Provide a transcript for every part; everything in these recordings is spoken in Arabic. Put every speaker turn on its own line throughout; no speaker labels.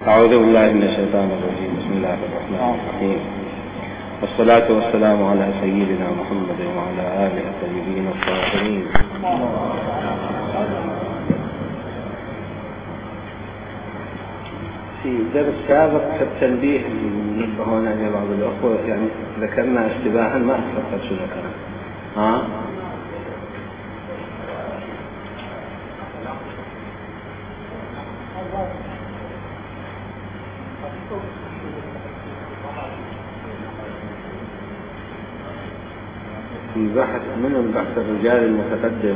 أعوذ بالله من الشيطان الرجيم. بسم الله الرحمن الرحيم، والصلاة والسلام على سيدنا محمد وعلى آله الطيبين الطاهرين. في درس سابق في التنبيه نبهونا إلى بعض الأخوة، يعني ذكرنا اشتباها ما أتذكر شو ذكرنا. في بحث من البحث الرجال المتقدم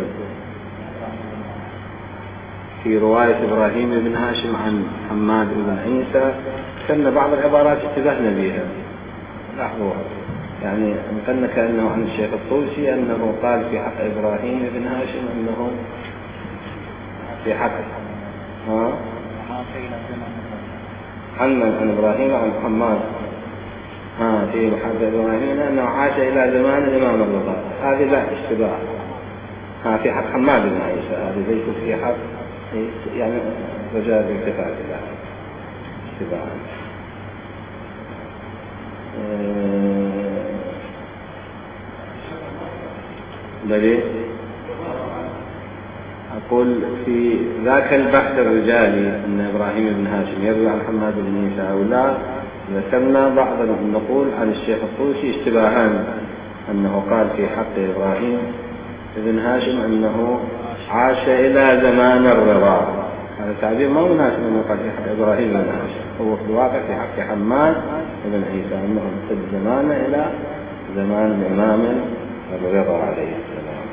في رواية إبراهيم بن هاشم عن حماد بن عيسى، كان بعض العبارات اشتبهنا بها. لاحظوها، يعني مثلنا كأنه عن الشيخ الطوسي أنه قال في حق إبراهيم بن هاشم أنه في حق عن إبراهيم عن حماد في حق إبراهيم أنه عاش إلى زمان الإمام الرضا. هذه لا اشتباه. في حق حماد بن عيسى، هذه ليست في حق، يعني رجاء الالتفات إلى اشتباه. بل أقول في ذاك البحث الرجالي أن إبراهيم بن هاشم يروي عن حماد بن عيسى أو لا، ذكرنا بعض النقول عن الشيخ الطوسي اشتباهان، أنه قال في حق إبراهيم بن هاشم أنه عاش إلى زمان الرضا. هذا تعبير ما مناسب أنه قال في حق إبراهيم بن هاشم، هو في الواقع في حق حماد بن عيسى أنه امتد زمانه إلى زمان الإمام الرضا عليه السلام.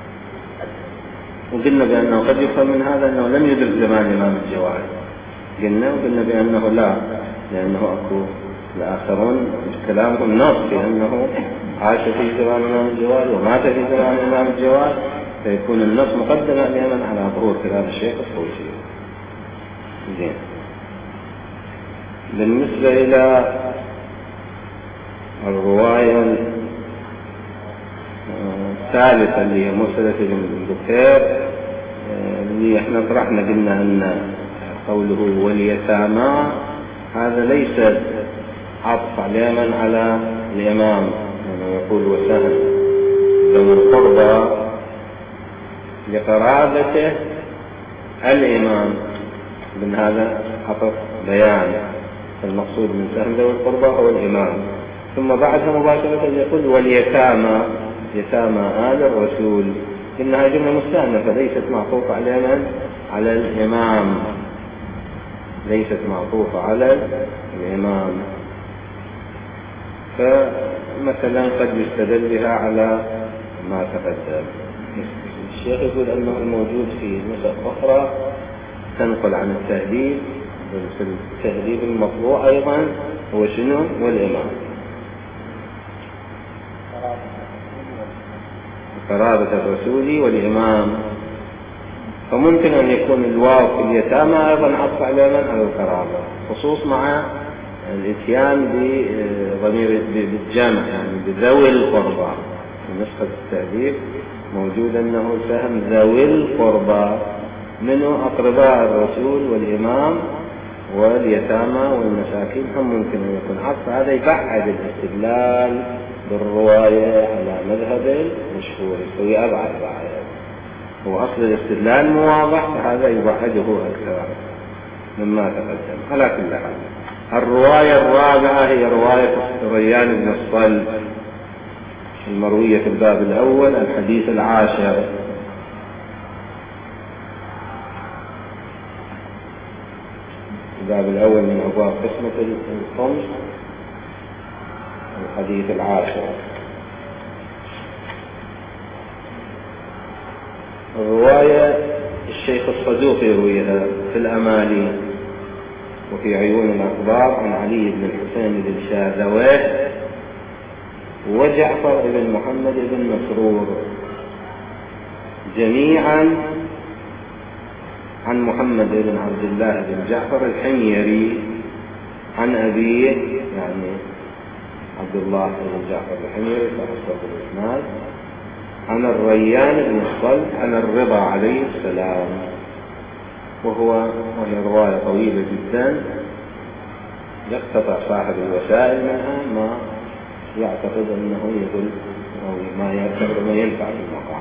وقلنا بأنه قد يفهم من هذا أنه لم يدرك زمان الإمام الجواد، وقلنا بأنه لا، لأنه أكو الآخرون كلامهم نص في أنه عاش في زمان الإمام الجواد ومات في زمان الإمام الجواد، فيكون النص مقدما اليمن على ظهور كلام الشيخ الطوسي. زين. بالنسبة إلى الرواية الثالثة اللي هي مرسلة ابن بكير، اللي احنا طرحنا قلنا أن قوله واليتامى هذا ليس عطف اليمن على الإمام، يعني يقول وسهل ذو القربى لقرابته الإمام، من هذا عطف بيان. المقصود من سهم ذو القربى هو الإمام. ثم بعدها مباشرة يقول واليتامى، يتامى آل الرسول، إنها جملة مستأنفة ليست معطوفة على اليمن على الإمام، ليست معطوفة على الإمام. فمثلا قد يستدل بها على ما تقدم. الشيخ يقول أنه الموجود في نسخ أخرى تنقل عن التهذيب، في التهذيب المطبوع أيضا هو شنو؟ والإمام. قرابة الرسول والإمام، فممكن أن يكون الواو في اليتامى أيضا عطف على اليمن على القرابة، خصوص مع الاتيان بضمير بالجمع، يعني بذوي القربى. في نسخة التهذيب موجود أنه سهم ذوي القربى، منه أقرباء الرسول والإمام واليتامى والمساكين، هم ممكن أن يكون عطف. هذا يبعد الاستدلال بالرواية على مذهب المشهور، يسوي أبعد بعد. هو أصل الاستدلال مو واضح، فهذا يبعده أكثر مما تقدم. على كل حال، الرواية الرابعة هي رواية ريان بن الصلب المروية في الباب الأول الحديث العاشر. الباب الأول من أبواب قسمة الخمس، الحديث العاشر. الرواية الشيخ الصدوق يرويها في الأمالي وفي عيون الأخبار عن علي بن الحسين بن شاذويه وجعفر بن محمد بن مسرور، جميعا عن محمد بن عبد الله بن جعفر الحميري عن أبيه، يعني عبد الله بن جعفر الحميري صاحب الإسناد، عن الريان بن الصلب عن الرضا عليه السلام. وهي رواية طويلة جدا، يقتطع صاحب الوسائل منها ما يعتقد أنه يدل أو ما يعتقد أنه ينفع المقام.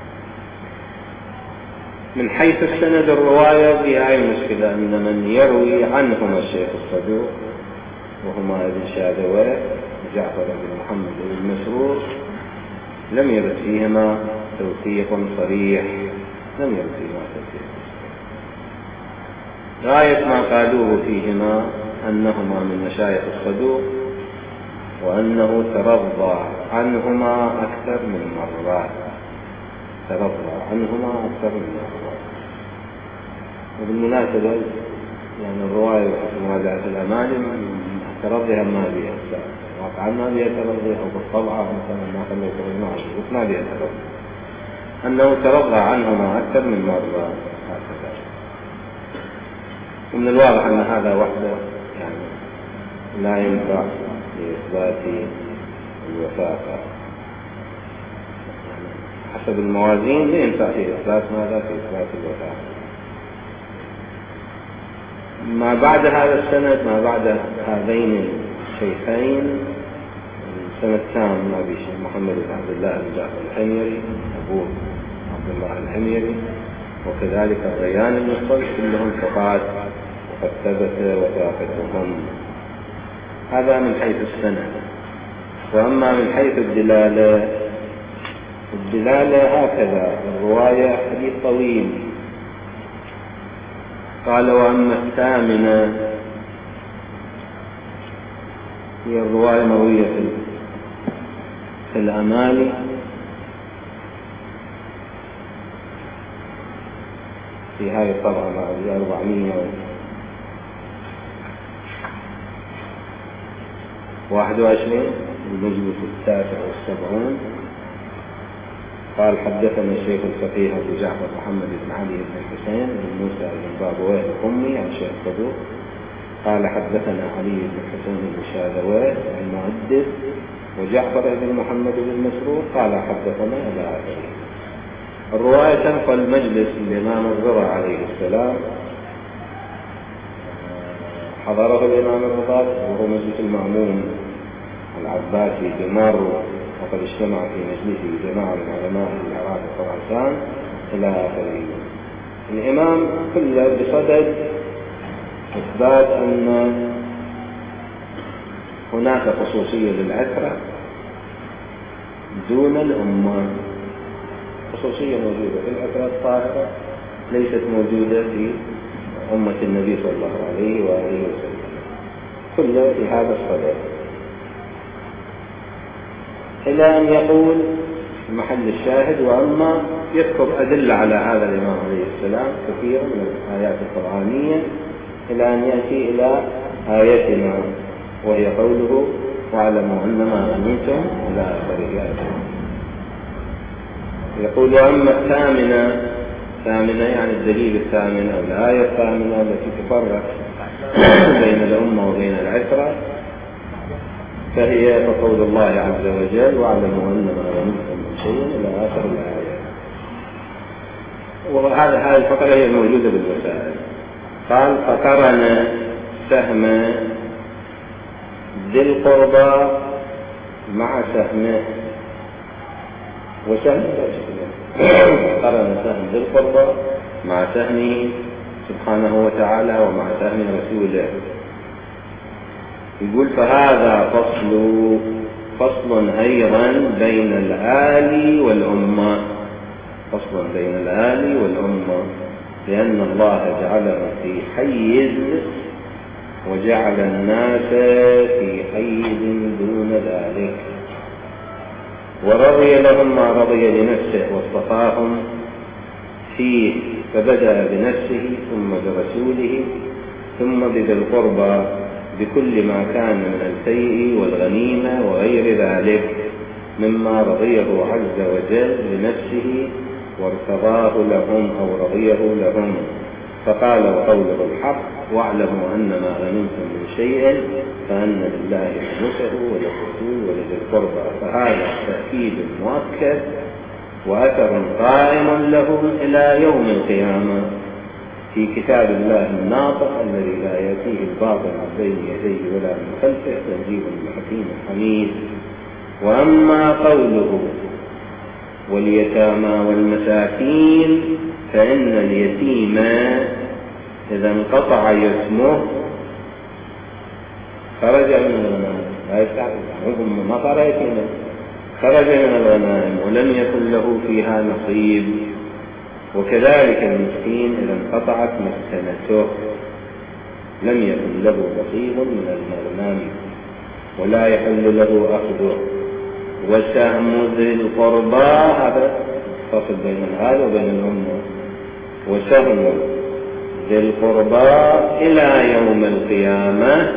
من حيث السند الرواية فيها المشكلة أن من يروي عنهما الشيخ الصدوق وهما ابن شاذويه وجعفر بن محمد بن مسرور لم يرد فيهما توثيق صريح، لم يرد فيهما توثيق. غاية ما قالوه فيهما أنهما من مشايخ الصدوق وأنه ترضى عنهما أكثر من مرات، ترضى عنهما أكثر من مرات. وبالمناسبة يعني الرواية في مراجعة الأماني ترضيها ما بها واقعا ما بها ترضي أو بالطبعة مثلا ما خلوا ترضي بس ما بها ترضي، أنه ترضى عنهما أكثر من مرة هكذا. ومن الواضح أن هذا وحده يعني لا ينفع لإثبات الوثاقة، حسب الموازين لا ينفع في إثبات ماذا؟ في إثبات الوثاقة. ما بعد هذا السند، ما بعد هذين الشيخين السند الثامن من أبي محمد بن عبد الله بن جعفر الحميري أبوه عبد الله الحميري، وكذلك الريان بن الصلت كلهم ثقات وقد ثبت وثاقتهم. هذا من حيث السند. وأما من حيث الدلالة هكذا الرواية حديث طويل. قال وأما الثامنة هي الرواية مروية في الأماني في هذه الطبعة مع 421 المجلس 79. قال حدثنا الشيخ الفقيه أبو جعفر محمد بن علي بن الحسين بن موسى بن بابويه الأمي عن شيخ الصدوق قال حدثنا علي بن الحسين بن شاذويه المؤدب وجعفر بن محمد بن مسرور قال حدثنا إلى آخره. الرواية تنقل مجلس الإمام الرضا عليه السلام حضره الإمام الرضا وهو مجلس المأمون العباسي بمار، وقد اجتمع في مجلسه جماعة من علماء العراق وخراسان إلى آخره. الإمام كله بصدد إثبات أن هناك خصوصية للعترة دون الأمة، خصوصية موجودة في العترة الطاهرة ليست موجودة في أمة النبي صلى الله عليه وآله وسلم، كله في هذا الصدد، إلى أن يقول محل الشاهد وأما يذكر أدلة على هذا الإمام عليه السلام كثيرا من الآيات القرآنية إلى أن يأتي إلى آيتنا وهي قوله واعلموا أنما غنمتم إلى آخر آية. يقول وأما الثامنة يعني الدليل الثامن أو الآية الثامنة التي تفرق بين الأمة وبين العترة فهي قول الله عز وجل واعلموا أنما غنمتم من شيء إلى آخر الآية. وهذه الفقرة هي الموجودة بالوسائل. قال فقرن سهم ذي القربى مع سهمه وسهم قرن سهم ذي القربى مع سهمه سبحانه وتعالى ومع سهم رسوله. يقول فهذا فصل أيضا بين الآل والأمة، فصل بين الآل والأمة، لأن الله جعله في حيز وجعل الناس في حيز دون ذلك، ورضي لهم ما رضي لنفسه واصطفاهم فيه، فبدأ بنفسه ثم برسوله ثم بذي القربى بكل ما كان من الفيء والغنيمة وغير ذلك مما رضيه عز وجل لنفسه وارتضاه لهم أو رضيه لهم. فقال وقوله الحق واعلموا أن ما غنمتم من شيء فأن لله خمسه وللرسول ولذي القربى. فهذا تأكيد مؤكد وأثر قائم لهم إلى يوم القيامة. في كتاب الله الناطق الذي لا يأتيه الباطل من بين يديه ولا من خلفه تنزيل من حكيم حميد. وأما قوله واليتامى والمساكين فإن اليتيم إذا انقطع يتمه خرج من الغنائم، لا يستعمل ما صار يتيما، خرج من الغنائم ولم يكن له فيها نصيب. وكذلك المسكين إذا انقطعت مسكنته لم يكن له نصيب من المغنم ولا يحل له أخذه. وسهم ذي القربى، هذا فصل بين هذا وبين الأمة، وسهم ذي القربى إلى يوم القيامة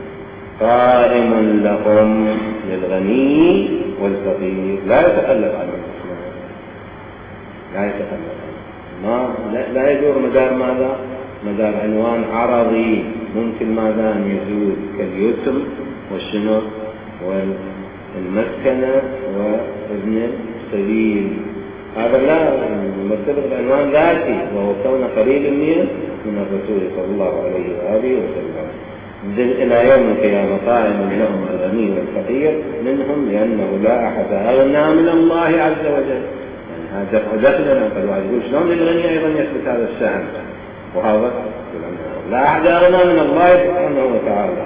قائم لهم للغني والفقير، لا يتخلف عنه الإسلام، لا يتخلف عنه، لا يدور مدار ماذا؟ مدار عنوان عرضي ممكن ماذا أن يزول كاليسر والشنو والمسكنة وابن السبيل، هذا لا مرتبط بعنوان ذاتي وهو كون قريب من الرسول صلى الله عليه وآله وسلم. إلى يوم القيامة قائم لهم الغني والفقير منهم لأنه لا أحد أغنى من الله عز وجل. يعني هذا دخلنا قد واحد يقول شلون للغني أيضا يثبت هذا السهم، وهذا لا أحد أغنى من الله سبحانه وتعالى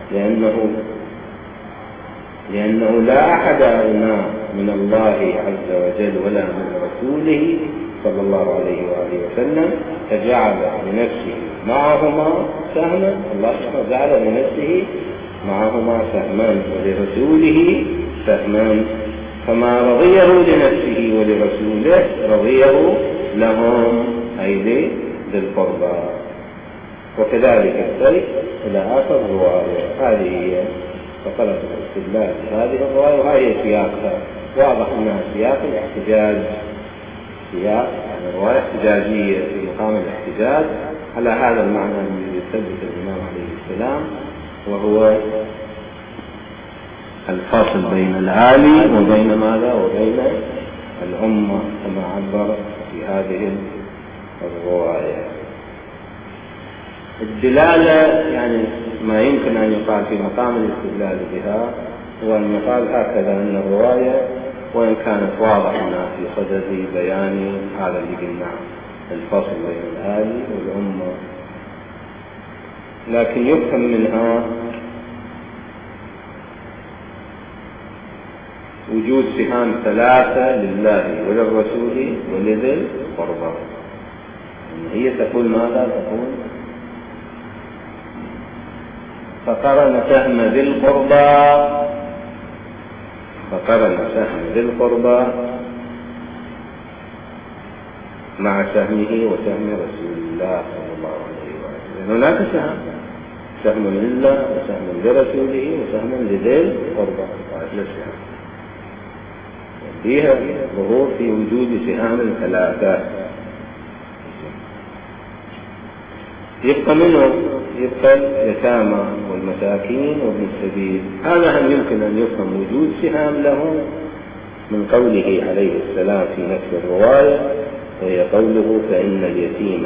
لأنه لا أحد أغنى من الله عز وجل ولا من رسوله صلى الله عليه وآله وسلم، فجعل لنفسه معهما سهما، الله سبحانه جعل لنفسه معهما سهمان ولرسوله سهمان، فما رضيه لنفسه ولرسوله رضيه لهم أي ذي القربى. وكذلك السيف إلى آخر الرواية. هذه هي فقرة الاستدلال هذه الرواية، وهي سياقها واضح أنها سياق الاحتجاج، سياق يعني رواية احتجاجية في مقام الاحتجاج على هذا المعنى الذي يثبت الإمام عليه السلام، وهو الفاصل بين العالي وبين ماذا؟ وبين الأمة كما عبر في هذه الرواية. الدلالة يعني ما يمكن أن يقال في مقام الاستدلال بها هو أن يقال هكذا أن الرواية وإن كانت واضحة في صدد بيان هذا اللي قلناه الفصل بين الآل والأمة، لكن يفهم منها وجود سهام ثلاثة لله وللرسول ولذي القربى. هي تقول ماذا؟ تقول فقرن سهم ذي القربى، فقرن سهم ذي القربى مع سهمه وسهم رسول الله صلى الله عليه وسلم. هناك سهم لله وسهم لرسوله وسهم لذي القربى، ثلاث سهام فيها ظهور في وجود سهام ثلاثة. يبقى منه يبقى اليتامى والمساكين وابن السبيل. هذا هم يمكن أن يفهم وجود سهام لهم من قوله عليه السلام في نفس الرواية، وهي قوله فإن اليتيم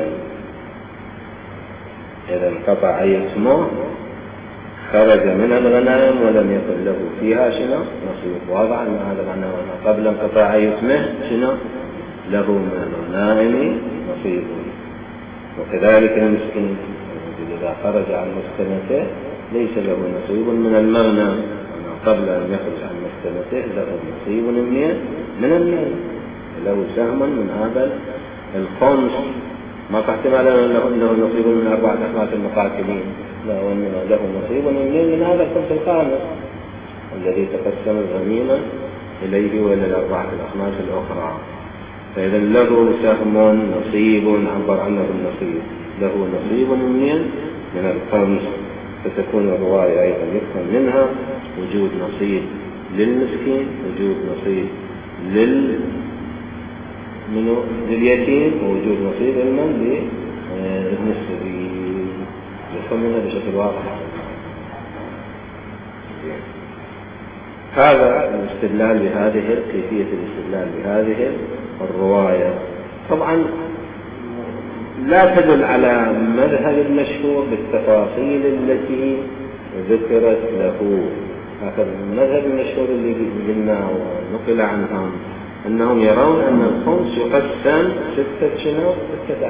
إذا انقطع يتمه خرج من الغنائم ولم يكن له فيها شنو نصيب. واضح أن هذا معناه قبل انقطاع يتمه شنو له من الغنائم نصيب. وكذلك المسكين إذا خرج عن مسكنته ليس له نصيب من المغنم، قبل أن يخرج عن مسكنته له نصيب من المال، له سهم من هذا الخمس. ما احتمال له نصيب من 4 أخماس المقاتلين، لا، وإنما له نصيب من هذا الخمس الخامس الذي تقسم الغنيمة إليه وإلى 4 الأخماس الأخرى. فإذا له سهم نصيب عبر عنه النصيب، له نصيب من الخمس، فتكون الرواية أيضا يفهم منها وجود نصيب للمسكين، وجود نصيب لليتيم، ووجود نصيب لابن السبيل. يفهم منها بشكل واضح. هذا الاستدلال بهذه كيفية الاستدلال بهذه الرواية. طبعا لا تدل على مذهب المشهور بالتفاصيل التي ذكرت له. هذا المذهب المشهور اللي قلناه ونقل عنهم أنهم يرون أن الخمس يقسم ستة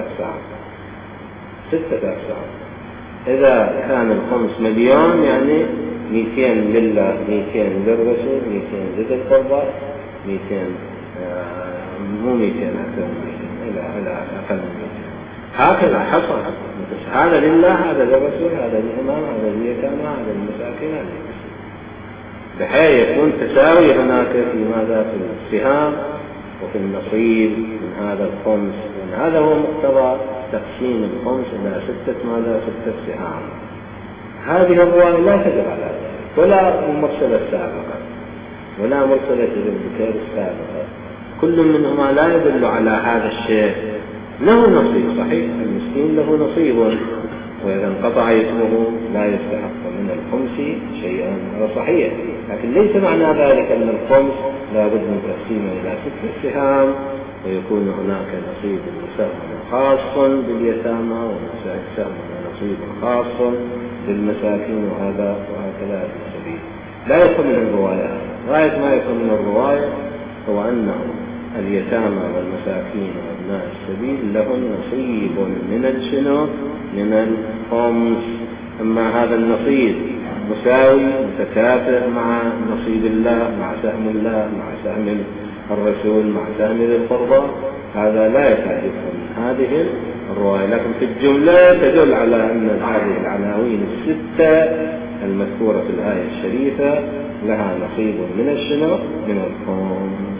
أقسام. إذا كان الخمس مليون يعني 200 لله، 200 للرسول، 200 لذي القربى، 200 مو 200 أكثر من 200 إلى أقل من 200. هكذا حصل، هذا لله، هذا للرسول، هذا للإمام، هذا لليتامى، هذا للمساكين، هذا للمسلمين، بحيث يكون تساوي هناك في ماذا؟ في السهام وفي النصيب من هذا الخمس. هذا هو مقتضى تقسيم الخمس إلى ستة سهام. هذه الرواية لا تدل على ذلك، ولا المرسلة السابقة ولا مرسلة ابن بكير السابقة، كل منهما لا يدل على هذا الشيء. له نصيب صحيح، المسكين له نصيب، وإذا انقطع اسمه لا يستحق من الخمس شيئا، هذا صحيح، لكن ليس معنى ذلك أن الخمس لا بد من تقسيمه إلى 6 سهام، ويكون هناك نصيب مساهم خاص باليتامى ومساهم نصيب خاص بالمساكين، وهكذا في السبيل. لا يكون من الرواية، غاية ما يكون من الرواية هو أنه اليتامى والمساكين وابناء السبيل لهم نصيب من الخمس. أما هذا النصيب مساوي متكافئ مع نصيب الله، مع سهم الله، مع سهم الرسول، مع سهم ذي القربى، هذا لا يتعرف من هذه الرواية. لكن في الجملة تدل على أن هذه العناوين الستة المذكورة في الآية الشريفة لها نصيب من الخمس.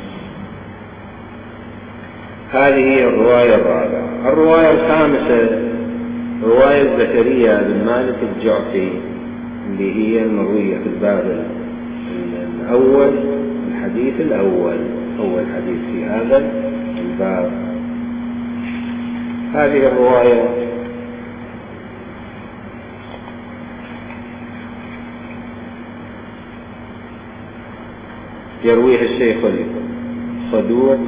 هذه الرواية الرابعة. الرواية الخامسة رواية زكريا بن مالك الجعفي، اللي هي المروية في الباب الأول، الحديث الأول، أول حديث في هذا الباب. هذه الرواية يرويها الشيخ الصدوق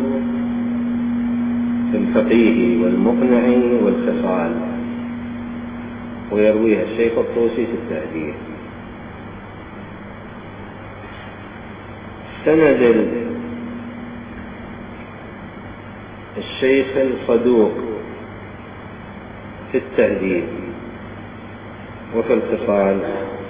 في الفقيه والمقنع والخصال، ويرويها الشيخ الطوسي في التهذيب. سند الشيخ الصدوق في التهذيب وفي الخصال،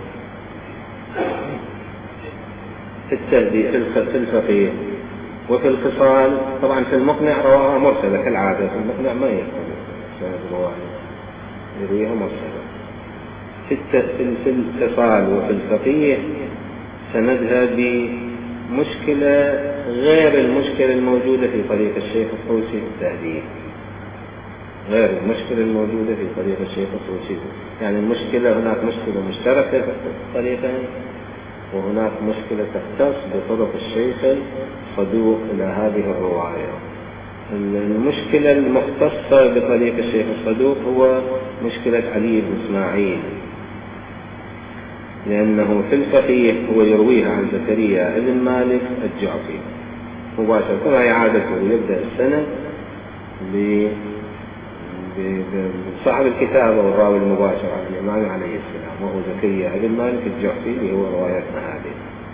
في الفقيه وفي الخصال. طبعا في المقنع رواها مرسلة كالعادة، في المقنع ما يكتب سند رواية، يرويها مرسلة. في الخصال وفي الفقيه سندها بمشكلة غير المشكلة الموجودة في طريق الشيخ الطوسي في التهذيب، غير المشكلة الموجودة في طريق الشيخ الطوسي. يعني المشكلة هناك مشكلة مشتركة في الطريقين، وهناك مشكلة تختص بطرق الشيخ الصدوق إلى هذه الرواية. المشكلة المختصة بطريق الشيخ الصدوق هو مشكلة علي بن إسماعيل، لأنه في الفقيه هو يرويها عن زكريا بن مالك الجعفي مباشرة، كما إعادته يبدأ السنة بصاحب الكتاب والراوي المباشر عن الإمام عليه السلام، وهو زكريا بن مالك الجعفي، اللي هو روايتنا هذه.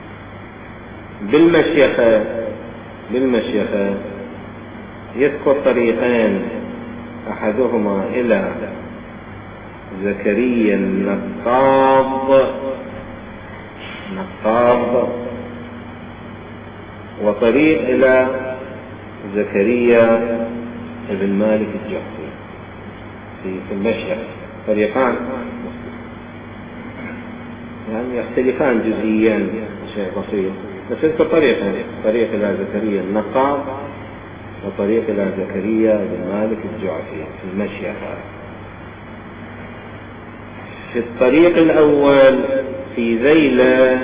بالمشيخة يذكر طريقين، أحدهما إلى زكريا النقاض، وطريق إلى زكريا بن مالك الجعفي في المشيخ. طريقان يعني يختلفان جزئيا شيء بسيط، بس يذكر طريقين، طريق إلى زكريا النقاض وطريق إلى زكريا بن مالك الجعفي في المشيخ. في الطريق الأول في ذيلة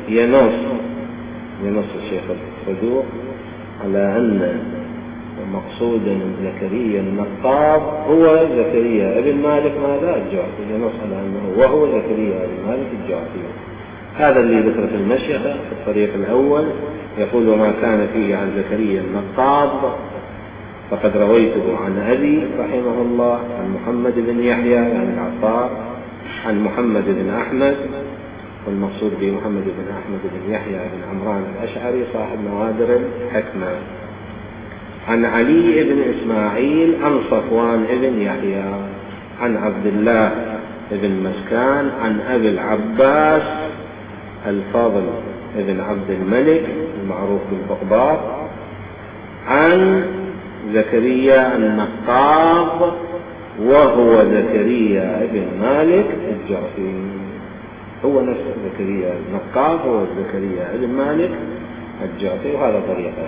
ينص الشيخ الصدوق على أن مقصود من زكريا النقاض هو زكريا بن مالك ماذا الجعفي، ينص على أنه وهو زكريا بن مالك الجعفي. هذا اللي ذكر في المشيخة في الطريق الأول، يقول ما كان فيه عن زكريا النقاض فقد رويته عن أبي رحمه الله عن محمد بن يحيى يعني العطار عن محمد بن أحمد، والمقصود بمحمد بن أحمد بن يحيى بن عمران الأشعري صاحب نوادر الحكمة، عن علي بن إسماعيل عن صفوان بن يحيى عن عبد الله بن مسكان عن أبي العباس الفاضل بن عبد الملك المعروف بالبغبار عن زكريا النقاض وهو زكريا بن مالك الجعفي. هو نفس زكريا النقاض هو زكريا بن مالك الجعفي، وهذا طريقة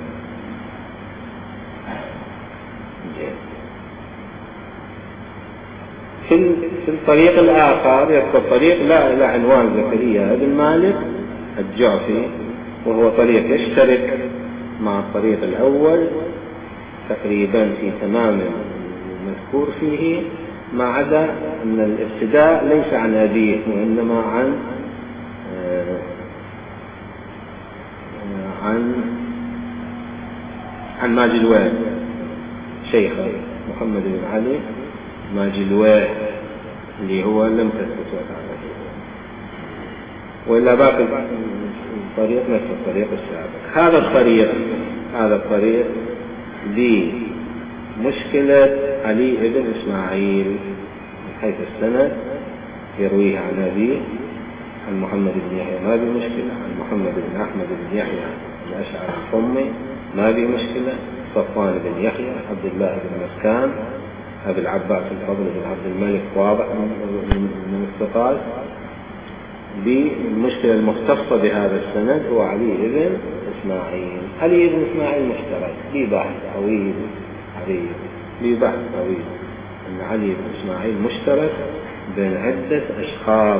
في الطريق الآخر يذكر طريق لا إلى عنوان زكريا بن مالك الجعفي، وهو طريق يشترك مع الطريق الأول تقريبا في تمام المذكور فيه، ما عدا أن الابتداء ليس عن أبيه وإنما عن ماجلويه شيخ محمد بن علي ماجلويه اللي هو لم تثبت وثاقته، وإلا باقي الطريق نفس الطريق السابق. هذا الطريق لمشكلة علي بن إسماعيل من حيث السند، يرويه عن أبيه عن محمد بن يحيى ما بمشكلة، عن محمد بن أحمد بن يحيى الأشعري الحمي ما بمشكلة، صفوان بن يحيى عبد الله بن مسكان أبي العباس الفضل بن عبد الملك واضح من الثقات. بالمشكلة المختصة بهذا السند هو علي بن إسماعيل. علي بن إسماعيل مشترك ببحث طويل أن علي بن إسماعيل مشترك بين عدة أشخاص،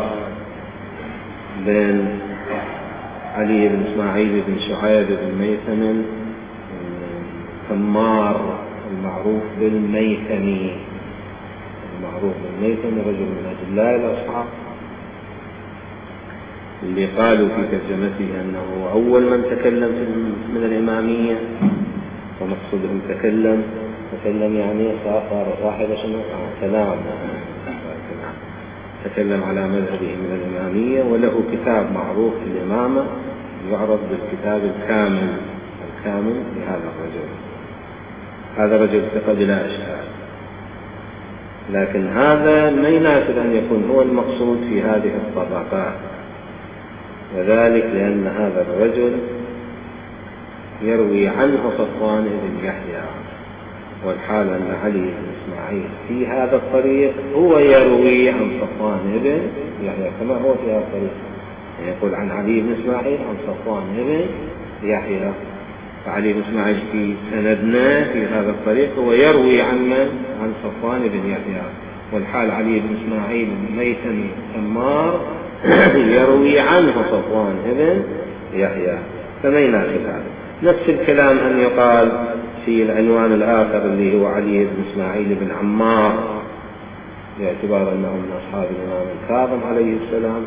بين علي بن إسماعيل بن شعيب بن ميثم ثمار المعروف بالميثمي رجل من أجلاء الأصحاب اللي قالوا في ترجمته أنه أول من تكلم من الإمامية، ومقصودهم تكلم يعني صار صاحب كلام، تكلم على مذهبه من الإمامية، وله كتاب معروف في الإمامة يعرض بالكتاب الكامل لهذا الرجل. هذا رجل ثقة بلا إشكال، لكن هذا ما يناسب أن يكون هو المقصود في هذه الطبقات، وذلك لأن هذا الرجل يروي عنه صفوان بن يحيى، والحال أن علي بن إسماعيل في هذا الطريق هو يروي عن صفوان بن يحيى كما هو في هذا الطريق، يقول عن علي بن إسماعيل عن صفوان بن يحيى. فعلي بن إسماعيل في سندنا في هذا الطريق هو يروي عن صفوان بن يحيى، والحال علي بن إسماعيل ميثم ثمار يروي عنه صفوان بن يحيى، فما يناسب هذا. نفس الكلام أن يقال في العنوان الآخر اللي هو علي بن إسماعيل بن عمار، باعتبار أنه من أصحاب الإمام الكاظم عليه السلام،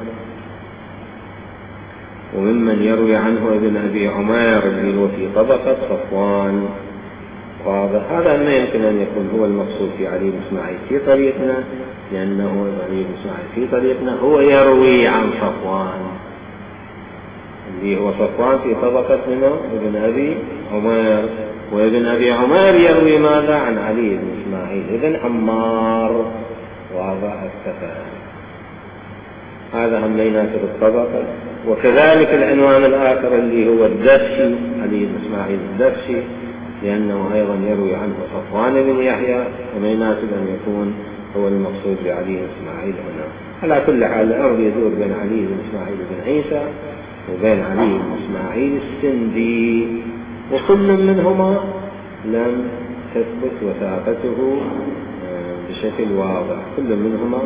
وممن يروي عنه ابن أبي عمير اللي هو في طبقة صفوان. هذا ما يمكن أن يكون هو المقصود في علي بن إسماعيل في طريقنا، لأنه علي بن إسماعيل في طريقنا هو يروي عن صفوان اللي هو صفوان في طبقة منه ابن أبي عمير، وابن أبي عمير يروي ماذا عن علي بن إسماعيل ابن عمار، واضح التفاهم. هذا هم يناسب الطبقة. وكذلك العنوان الآخر اللي هو الدفشي، علي بن إسماعيل الدفشي، لأنه أيضا يروي عنه صفوان بن يحيى، وما يناسب أن يكون هو المقصود بعلي بن إسماعيل هنا. على كل حال الأمر يدور بين علي بن إسماعيل بن عيسى وبين علي بن إسماعيل السندي، وكل منهما لم تثبت وثاقته بشكل واضح، كل منهما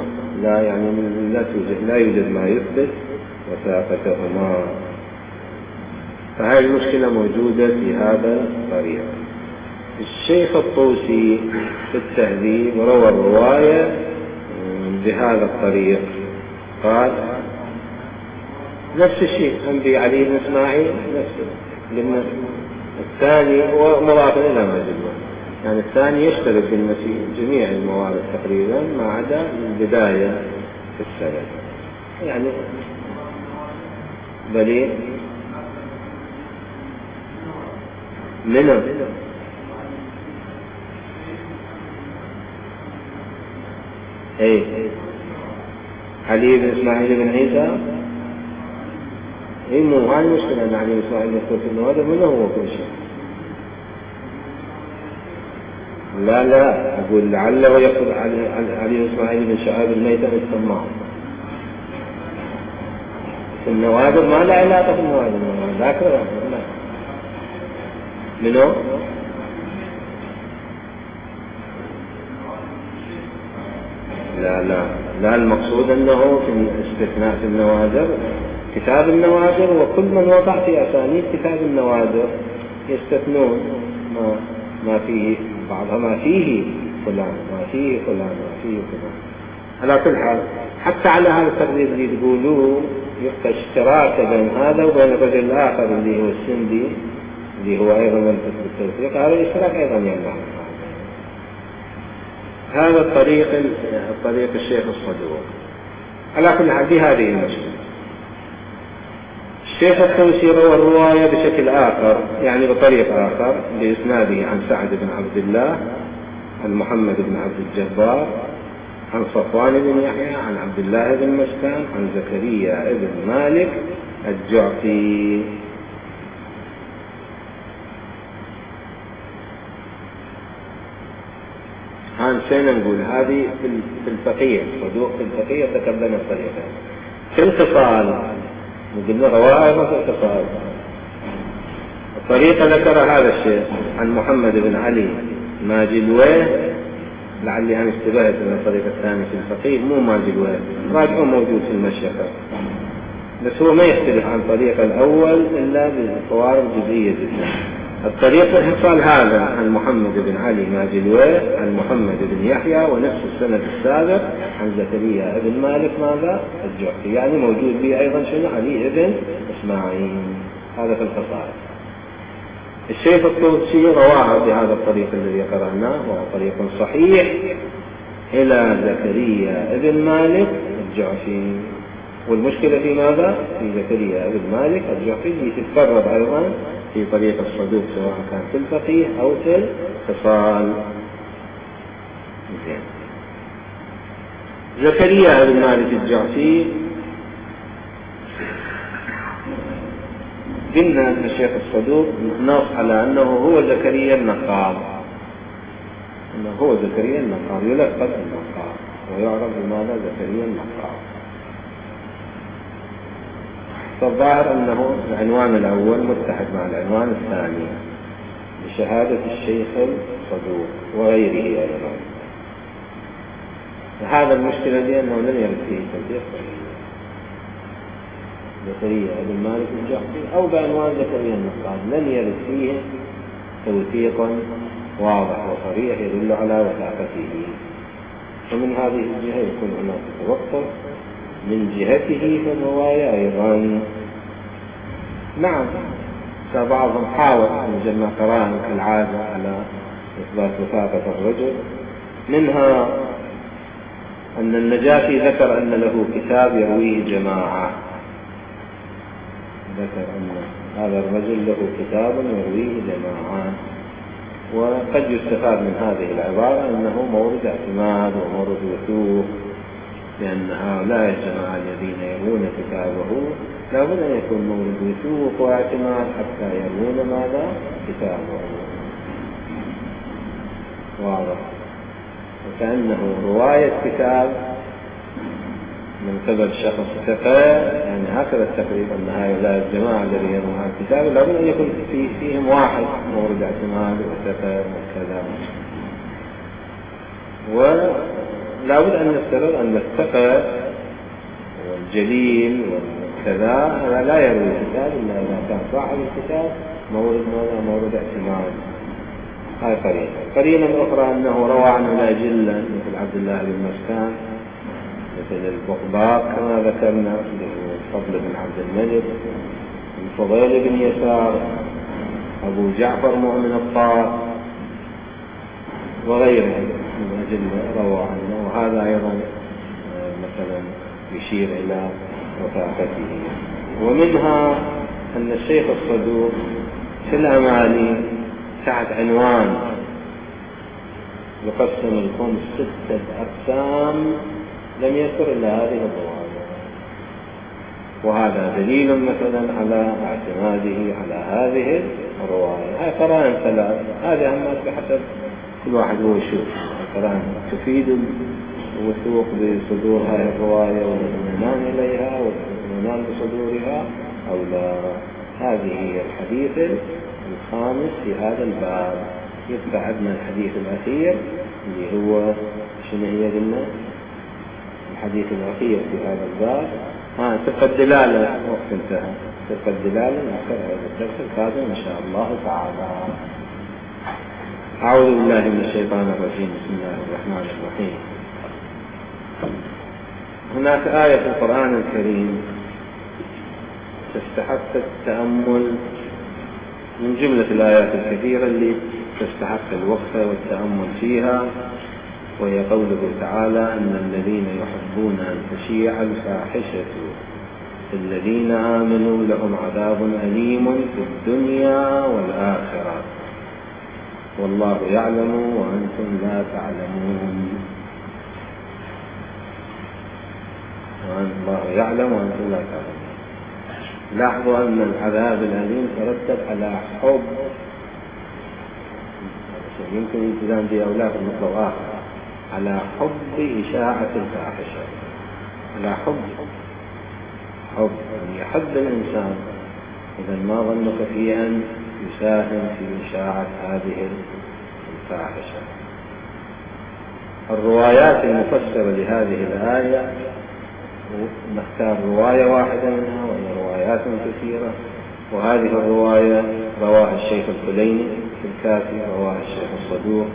لا يوجد ما يثبت وثاقتهما. فهذه المشكلة موجودة في هذا الطريق. الشيخ الطوسي في التهذيب روى الرواية بهذا الطريق، قال نفس الشيء هم بعلي بن إسماعيل نفسه، لأن الثاني هو مضاف إلى ماجلويه، يعني الثاني يشترك في جميع الموارد تقريبا ما عدا البداية في السند، يعني بلي منه ايه علي بن اسماعيل بن عيسى. ايه مو هاي مشكلة ان علي بن اسماعيل يذكر في النوادر منه هو كل شيء. لا اقول لعله يقصد علي بن اسماعيل بن شعيب الميتم السماع في النوادر، ما لا علاقة في النوادر ذاكر منه. لا المقصود أنه في الاستثناء في النوادر كتاب النوادر، وكل من وضع في أسانيد كتاب النوادر يستثنون ما فيه بعضها ما فيه فلان ما فيه فلان ما فيه فلان. على كل حال حتى على هذا التقدير اللي تقولوه يبقى اشتراك بين هذا وبين الرجل الآخر اللي هو السندي اللي هو أيضا منفذ بالتوثيق، هذا الاشتراك أيضا يمنع. هذا الطريق الشيخ الصدوق. على كل حال بهذه المشكلة الشيخ الطوسي روى الرواية بشكل آخر، يعني بطريق آخر بإسناده عن سعد بن عبد الله عن محمد بن عبد الجبار عن صفوان بن يحيى عن عبد الله بن مسكان عن زكريا بن مالك الجعفي. نسينا نقول هذه في الفقيه صدوق في الفقيه تكلمنا الطريقة في الخصال، قلنا رواه في الخصال. الطريقة ذكر هذا الشيخ عن محمد بن علي ماجلويه، لعلي أنا اشتبهت من الطريقة الثانية في الفقيه مو ماجلويه، راجعه موجود في المشيخة، بس هو ما يختلف عن الطريق الأول إلا بفوارق جزئية جدا. الطريق الحصال هذا عن محمد بن علي ماجلويه عن محمد بن يحيى ونفس السند السابق عن زكريا بن مالك ماذا الجعفي، يعني موجود به أيضا شنو علي بن إسماعيل. هذا في الخصال. الشيخ الطوسي رواها بهذا الطريق الذي قرأناه وهو طريق صحيح إلى زكريا بن مالك الجعفي. والمشكلة في ماذا؟ في زكريا بن مالك الجعفي اللي تتكرر أيضا في طريق الصدوق سواء كان في الفقيه أو في الخصال. زكريا بن مالك الجعفي قلنا أن الشيخ الصدوق نص على أنه هو زكريا النقاب، أنه هو زكريا النقاب يلقب النقاب ويعرف بماذا زكريا النقاب. فالظاهر أنه العنوان الأول متحد مع العنوان الثاني بشهادة الشيخ الصدوق وغيره أيضا. هذا المشكلة لأنه لن يرد فيه توثيق زكريا بن مالك الجعفي أو بعنوان زكريا النقاب، لن يرد فيه توثيقا واضح وصريح يدل على وثاقته. ومن هذه الجهة يكون هناك توقف من جهته في الرواية أيضا. نعم بعضهم حاول أن يجمع قرائن كالعادة على إثبات وثاقة الرجل، منها أن النجاشي ذكر أن له كتاب يرويه جماعة، ذكر أن هذا الرجل له كتاب يرويه جماعة. وقد يستفاد من هذه العبارة أنه مورد اعتماد ومورد وثوق، لأن هؤلاء الجماعة الذين يروون كتابه لابد أن يكون مورد وثوق واعتماد حتى يروون ماذا كتابه واضح. وكأنه رواية كتاب من قبل شخص ثقة، يعني هكذا التقريب أن هؤلاء الجماعة الذين يروون الكتاب لابد أن يكون فيهم واحد مورد اعتماد وثقة وكذا. ولابد أن نفترض أن الثقة والجليل وكذا لا يروي الكتاب إلا إذا كان صاحب الكتاب مورد اعتماد. هاي قرينة أخرى أنه روى عنه لا جلا مثل عبد الله بن مسكان، مثل البقباق كما ذكرنا، الفضل بن عبد الملك، الفضيل بن يسار، أبو جعفر مؤمن الطار، وغيره من أجل روى عنه، وهذا أيضا مثلا يشير إلى وثاقته. ومنها أن الشيخ الصدوق في الأمالي تحت عنوان يقسم الخمس 6 أقسام لم يذكر إلا هذه الرواية، وهذا دليل مثلا على اعتماده على هذه الرواية. هاي قرائن 3، هذه أهمات بحسب كل واحد هو يشوف. قرائن تفيد الوثوق بصدور هذه الرواية والاطمئنان إليها والاطمئنان بصدورها أو لا. هذه هي الحديث الخامس في هذا الباب. يتبع عندنا الحديث الأخير اللي هو شنو هي قلنا الحديث الأخير في هذا الباب. تبقى الدلالة وقت انتهى، تبقى الدلالة نأخذ هذا الدرس القادم إن شاء الله تعالى. أعوذ بالله من الشيطان الرجيم. بسم الله الرحمن الرحيم. هناك آية في القرآن الكريم تستحق التأمل من جملة الآيات الكثيرة اللي تستحق الوقفة والتأمل فيها، وهي قوله تعالى إن الذين يحبون أن تشيع الفاحشة في الذين آمنوا لهم عذاب أليم في الدنيا والآخرة والله يعلم وأنتم لا تعلمون. الله يعلم وأنتم لا تعلمون. لاحظوا أن العذاب الأليم ترتب على حب، يمكن الالتزام به أو لا في المطلب آخر، على حب إشاعة الفاحشة، على حب أن يحب الإنسان. إذا ما ظنك في أن يساهم في إشاعة هذه الفاحشة. الروايات المفسرة لهذه الآية نختار رواية واحدة منها، وهي روايات كثيرة، وهذه الرواية رواها الشيخ الكليني في الكافي، رواها الشيخ الصدوق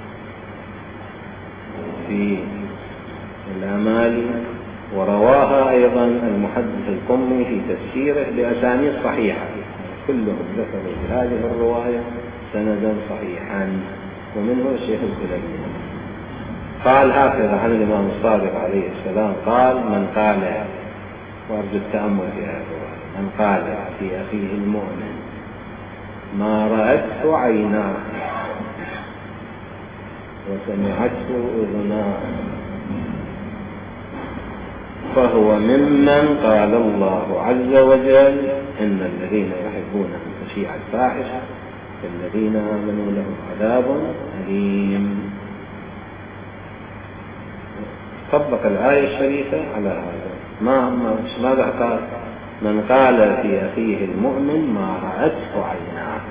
في الأمالي، ورواها أيضا المحدث القمي في تفسيره بأسانيد صحيحة. كلهم ذكروا بهذه الرواية سندا صحيحا، ومنه الشيخ الكليني. قال هكذا عن الإمام الصادق عليه السلام قال: من قال، وأرجو التأمل في هذا الرواية، من قال في أخيه المؤمن ما رأته عيناه وسمعته أذناه فهو ممن قال الله عز وجل إن الذين يحبون أن تشيع الفاحشة الذين آمنوا لهم عذاب أليم. طبق الآية الشريفة على هذا. ماذا قال؟ من قال في أخيه المؤمن ما رأته عيناه،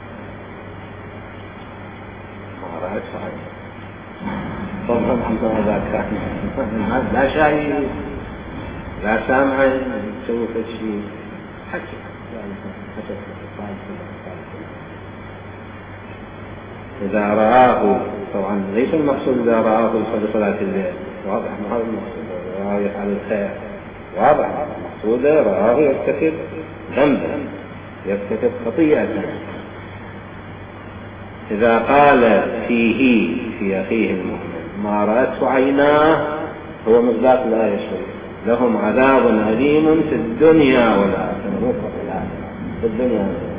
ما رأته عيناه. طبعا هذا كان لا شايف لا سامع تسوي شيء حكي. إذا رآه، طبعا ليس المقصود إذا رآه في صلاة الليل، واضح ما هذا المقصود، رآه يفعل الخير، واضح المقصود رآه يرتكب ذنبا، يرتكب خطيئة. إذا قال فيه في أخيه المؤمن ما رأته عيناه هو مصداق الآية الشريفة: لهم عذاب أليم في الدنيا والآخرة، في الدنيا والآخرة،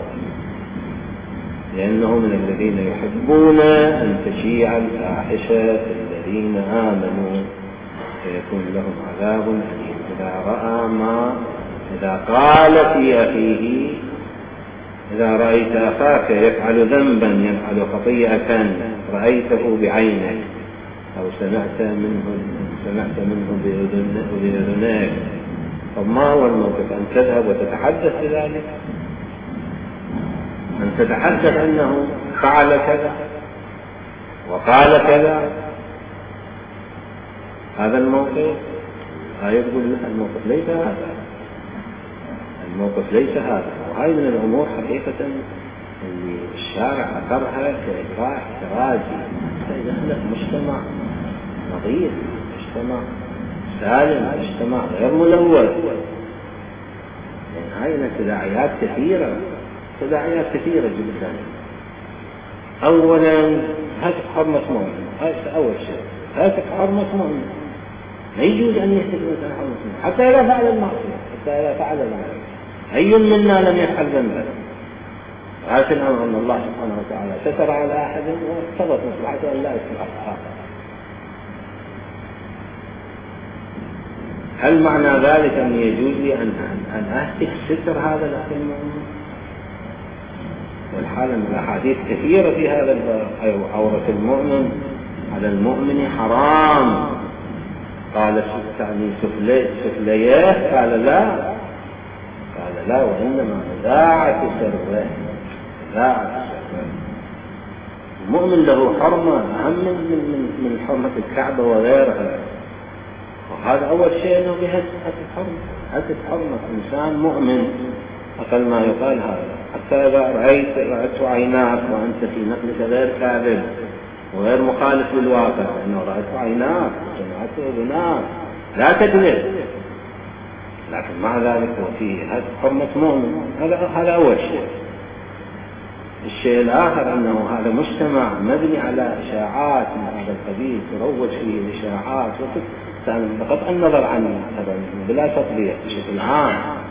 لأنه من الذين يحبون أن تشيع الفاحشة الذين آمنوا فيكون لهم عذاب أليم. إذا قال في أخيه: إذا رأيت أخاك يفعل ذنبا يفعل خطيئة رأيته بعينك أو سمعت منه بأذنيك، طب ما هو الموقف؟ أن تذهب وتتحدث بذلك، أن تتحدث أنه فعل كذا وقال كذا. هذا الموقف يقول الموقف ليس هذا، الموقف ليس هذا. وهذه من الأمور حقيقة اللي الشارع أقرها كإجراء احترازي. فإذا مجتمع نظيف، مجتمع سالم، مجتمع غير ملوث، يعني هاي تداعيات كثيرة جدا. أولا هذه حرمة مؤمن، هذا أول شيء، هذا حرمة مؤمن، لا يجوز أن يهتك مثلا حرمة مؤمن حتى إذا فعل المعصية، حتى إذا فعل المعصية. أي منا لم يفعل ذنبا؟ هذا الأمر أن الله سبحانه وتعالى ستر على أحد واقتضت مصلحته أن لا يصلح آخر. هل معنى ذلك أن يجوز لي أن أهتك ستر هذا الأخ المؤمن؟ والحال أن الأحاديث كثيرة في هذا الباب، عورة المؤمن على المؤمن حرام. قال يعني سفلياه؟ قال لا وإنما ذاعت سره. المؤمن له حرمة أهم من حرمة الكعبة وغيرها. وهذا أول شيء أنه هذه حرمة إنسان مؤمن، أقل ما يقال هذا. حتى إذا رأيت عيناك وأنت في نقلك غير كاذب وغير مخالف للواقع، لأنه رأيت عيناك وسمعت أذناك لا تكذب، لكن مع ذلك وفيه هذه حرمة مؤمن. هذا أول شيء. الشيء الآخر أنه هذا مجتمع مبني على إشاعات من هذا القبيل، تروج فيه الإشاعات بغض النظر عن بلا تطبيق بشكل عام،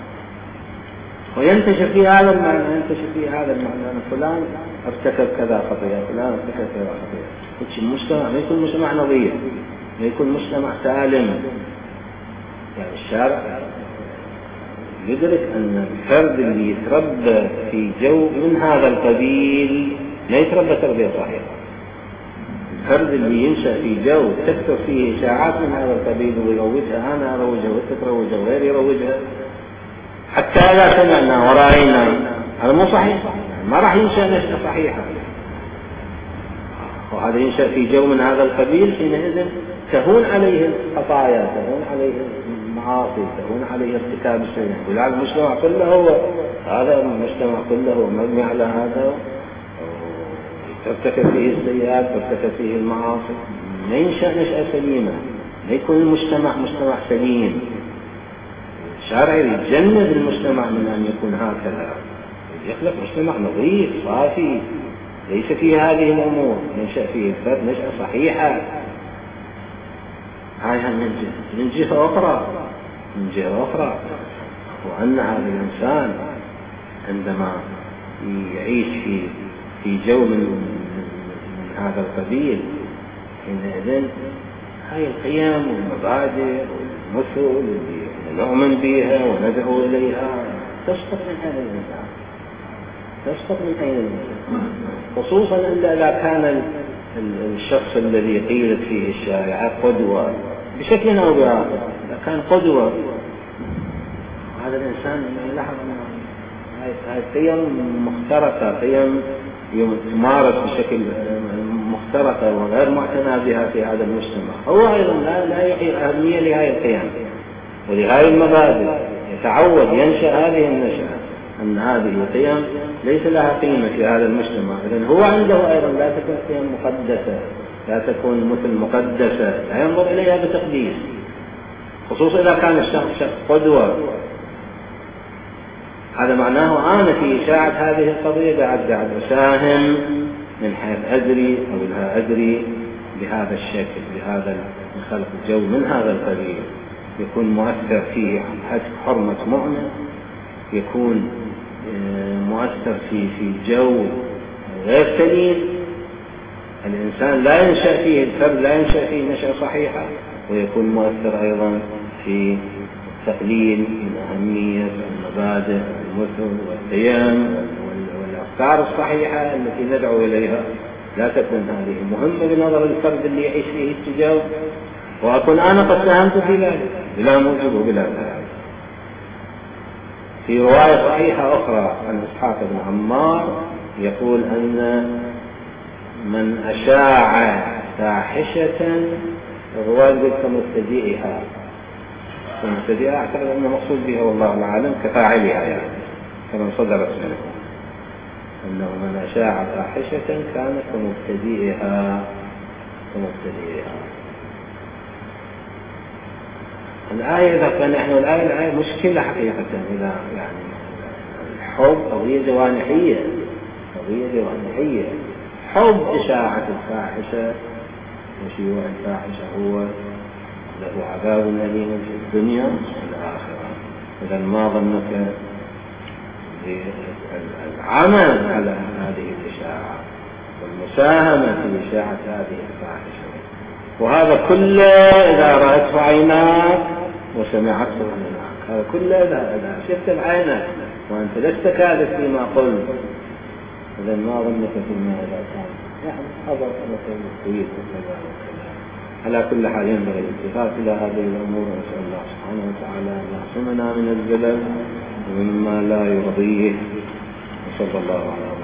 وينتشر في هذا المعنى أن فلان ارتكب كذا خطيئة، فلان ارتكب كذا خطيئة. المجتمع ما يكون مجتمع نظيف، ما يكون مجتمع سالم. يعني الشارع يدرك أن الفرد اللي يتربى في جو من هذا القبيل لا يتربى تربية صحيحة. الفرد اللي ينشأ في جو تكثر فيه إشاعات من هذا القبيل ويروجها، أنا أروجها وأنت تروجها وغير يروجها، حتى إذا سمعنا ورأينا، هذا مو صحيح، ما راح ينشأ نشأة صحيحة. وهذا ينشأ في جو من هذا القبيل، حينئذ تهون عليه الخطايا، تهون عليه المعاصي، تهون عليه ارتكاب الشيء. ولعل المجتمع كله هذا المجتمع كله مبني على هذا، ترتكب فيه السيئات، ترتكب فيه المعاصي، ما ينشأ نشأة سليمة، لا يكون المجتمع مجتمع سليم. الشارع يتجنب المجتمع من أن يكون هكذا، يخلق مجتمع نظيف صافي ليس فيه هذه الأمور، ينشأ فيه الفرد نشأة صحيحة. هاي من جهة أخرى، وأن هذا الإنسان عندما يعيش في جو من هذا القبيل، حينئذ هاي القيم والمبادئ والمثل اللي نؤمن بها وندعو إليها تسقط من هذا الإنسان، خصوصا إذا كان الشخص الذي قيلت فيه الشائعة قدوة بشكل أو بآخر. إذا كان قدوة، هذا الإنسان يلاحظ أن هذه قيم مخترقة، قيم تمارس بشكل مخترقة وغير معتنى بها في هذا المجتمع. هو أيضا لا يعطي أهمية لهذه القيم ولهذه المبادئ، يتعود ينشأ هذه النشأة أن هذه القيم ليس لها قيمة في هذا المجتمع. إذن هو عنده أيضا لا تكون قيم مقدسة، لا تكون مثل مقدسة، لا ينظر إليها بتقديس، خصوصا إذا كان الشخص قدوة. هذا معناه أنا في إشاعة هذه القضية قاعد أساهم من حيث أدري أو لا أدري بهذا الشكل، بهذا الخلق الجو من هذا القبيل، يكون مؤثر فيه حرمة مؤمن، يكون مؤثر في جو غير سليم. الإنسان لا ينشأ فيه، الفرد لا ينشأ فيه نشأة صحيحة، ويكون مؤثر أيضا في تقليل من أهمية المبادئ والمثل والقيم والأفكار الصحيحة التي ندعو إليها. لا تكون هذه مهمة بنظر الفرد اللي يعيش فيه التجاوز، وأكون أنا قد ساهمت في ذلك بلا موجب وبلا داعي. في رواية صحيحة أخرى عن إسحاق بن عمار يقول أن من أشاع فاحشة، الرواية يقول كمبتدئها، أعتقد أنه مقصود بها والله أعلم كفاعلها، يعني كما صدرت منه أنه من أشاع فاحشة كان كمبتدئها. الآية إذا كان نحن الآية مشكلة حقيقة، إذا يعني الحب قضية جوانحية، حب إشاعة الفاحشة وشيوع الفاحشة هو له عذاب أليم في الدنيا والآخرة. إذا ما ظنك بالعمل على هذه الإشاعة والمساهمة في إشاعة هذه الفاحشة، وهذا كله إذا رأته عيناك وسمعته أذناك، هذا كله إذا شفت بعينك وأنت لست كاذب فيما قلت، إذا ما ظنك فيما إذا كان يعني حضر مثل الكويت وكذا وكذا. على كل حال ينبغي الالتفات إلى هذه الأمور، ونسأل الله سبحانه وتعالى أن يعصمنا من الزلل ومما لا يرضيه. وصلى الله على